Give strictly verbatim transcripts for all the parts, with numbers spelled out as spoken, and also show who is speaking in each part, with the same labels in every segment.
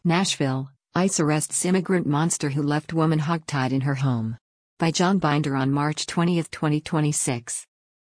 Speaker 1: Nashville, ICE arrests immigrant monster who left woman hogtied in her home. By John Binder on March twentieth, twenty twenty-six.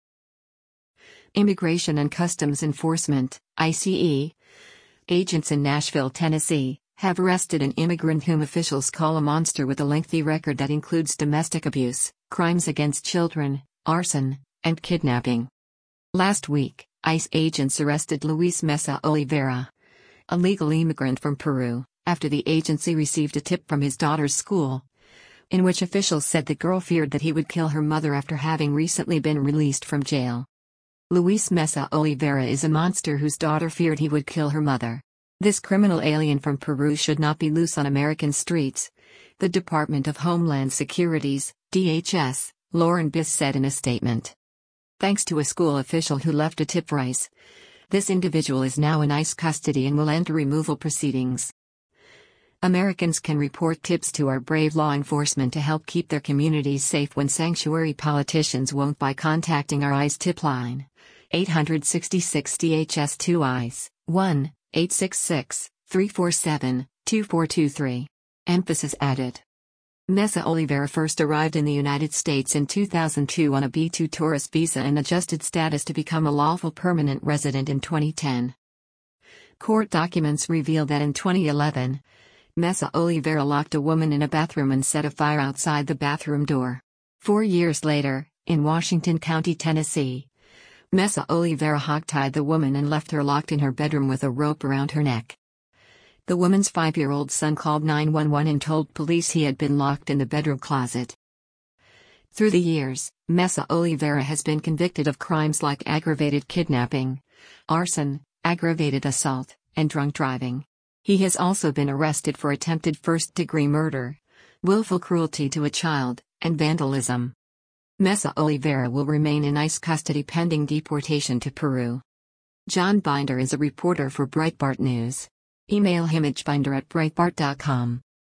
Speaker 1: Immigration and Customs Enforcement, I C E, agents in Nashville, Tennessee, have arrested an immigrant whom officials call a monster with a lengthy record that includes domestic abuse, crimes against children, arson, and kidnapping. Last week, ICE agents arrested Luis Mesa Oliveira, a legal immigrant from Peru, after the agency received a tip from his daughter's school, in which officials said the girl feared that he would kill her mother after having recently been released from jail. Luis Mesa Oliveira is a monster whose daughter feared he would kill her mother. This criminal alien from Peru should not be loose on American streets, the Department of Homeland Security's, D H S, Lauren Biss said in a statement. Thanks to a school official who left a tip for ICE, this individual is now in ICE custody and will enter removal proceedings. Americans can report tips to our brave law enforcement to help keep their communities safe when sanctuary politicians won't by contacting our ICE tip line, eight six six D H S two ICE, one eight six six, three four seven, two four two three. Emphasis added. Mesa Oliveira first arrived in the United States in two thousand two on a B two tourist visa and adjusted status to become a lawful permanent resident in twenty ten. Court documents reveal that in twenty eleven, Mesa Oliveira locked a woman in a bathroom and set a fire outside the bathroom door. Four years later, in Washington County, Tennessee, Mesa Oliveira hogtied the woman and left her locked in her bedroom with a rope around her neck. The woman's five-year-old son called nine one one and told police he had been locked in the bedroom closet. Through the years, Mesa Oliveira has been convicted of crimes like aggravated kidnapping, arson, aggravated assault, and drunk driving. He has also been arrested for attempted first-degree murder, willful cruelty to a child, and vandalism. Mesa Oliveira will remain in ICE custody pending deportation to Peru. John Binder is a reporter for Breitbart News. Email him at binder at breitbart dot com.